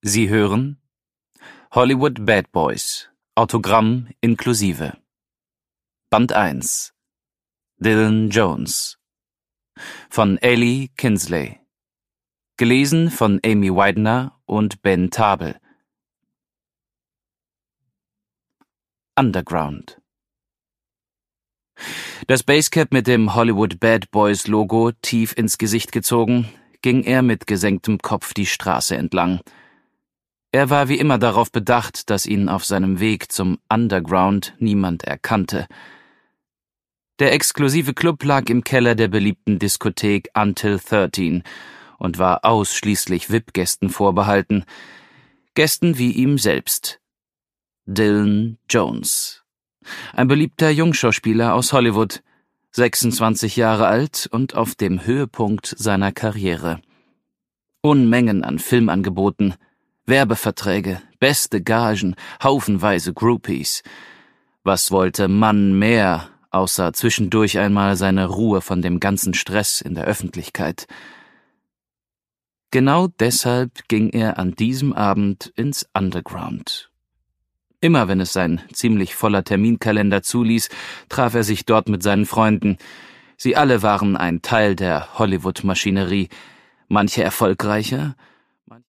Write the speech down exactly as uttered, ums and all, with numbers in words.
Sie hören Hollywood Bad Boys, Autogramm inklusive. Band eins. Dylan Jones von Ellie Kinsley. Gelesen von Amy Widener und Ben Tabel. Underground. Das Basecap mit dem Hollywood Bad Boys Logo tief ins Gesicht gezogen, ging er mit gesenktem Kopf die Straße entlang. Er war wie immer darauf bedacht, dass ihn auf seinem Weg zum Underground niemand erkannte. Der exklusive Club lag im Keller der beliebten Diskothek Until thirteen und war ausschließlich V I P-Gästen vorbehalten. Gästen wie ihm selbst. Dylan Jones. Ein beliebter Jungschauspieler aus Hollywood, sechsundzwanzig Jahre alt und auf dem Höhepunkt seiner Karriere. Unmengen an Filmangeboten, Werbeverträge, beste Gagen, haufenweise Groupies. Was wollte Mann mehr, außer zwischendurch einmal seine Ruhe von dem ganzen Stress in der Öffentlichkeit? Genau deshalb ging er an diesem Abend ins Underground. Immer wenn es sein ziemlich voller Terminkalender zuließ, traf er sich dort mit seinen Freunden. Sie alle waren ein Teil der Hollywood-Maschinerie, manche erfolgreicher,